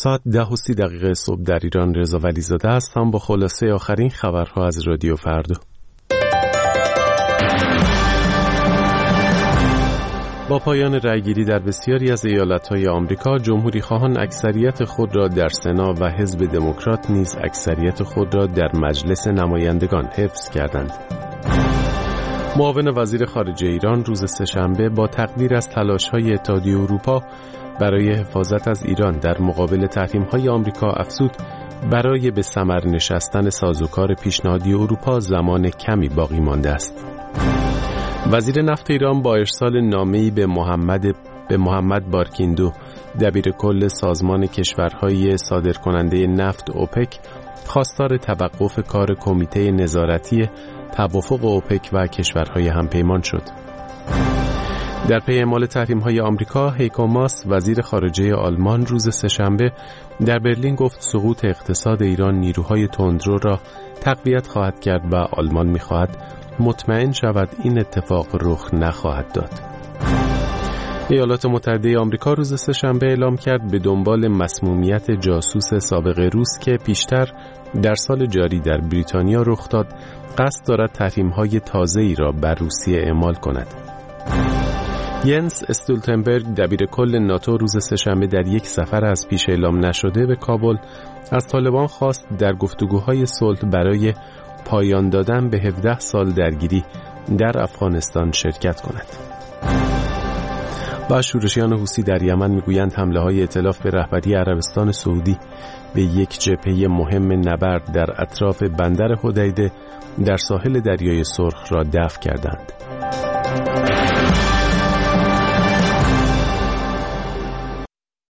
ساعت 10:30 صبح در ایران. رضا ولیزاده هستم با خلاصه آخرین خبرها از رادیو فردا. با پایان رأیگیری در بسیاری از ایالت‌های آمریکا، جمهوری‌خواهان اکثریت خود را در سنا و حزب دموکرات نیز اکثریت خود را در مجلس نمایندگان حفظ کردند. معاون وزیر خارجه ایران روز سه‌شنبه با تقدیر از تلاش‌های اتحادیه اروپا برای حفاظت از ایران در مقابل تحریم‌های آمریکا افزود برای به ثمر نشستن سازوکار پیشنهادی اروپا زمان کمی باقی مانده است. وزیر نفت ایران با ارسال نامه‌ای به محمد بارکیندو، دبیر کل سازمان کشورهای صادرکننده نفت اوپک، خواستار توقف کار کمیته نظارتی توافق اوپک و کشورهای همپیمان شد. در پی اعمال تحریم‌های آمریکا، هیکو ماس وزیر خارجه آلمان روز سه‌شنبه در برلین گفت سقوط اقتصاد ایران نیروهای تندرو را تقویت خواهد کرد و آلمان می‌خواهد مطمئن شود این اتفاق رخ نخواهد داد. ایالات متحده آمریکا روز سه‌شنبه اعلام کرد به دنبال مسمومیت جاسوس سابق روس که پیشتر در سال جاری در بریتانیا رخ داد، قصد دارد تحریم‌های تازه‌ای را بر روسیه اعمال کند. ینس استولتنبرگ، دبیر کل ناتو، روز سه‌شنبه در یک سفر از پیش اعلام نشده به کابل از طالبان خواست در گفتگوهای صلح برای پایان دادن به 17 سال درگیری در افغانستان شرکت کند. و شورشیان حوثی در یمن میگویند حمله‌های ائتلاف به رهبری عربستان سعودی به یک جبهه مهم نبرد در اطراف بندر حدیده در ساحل دریای سرخ را دفع کردند.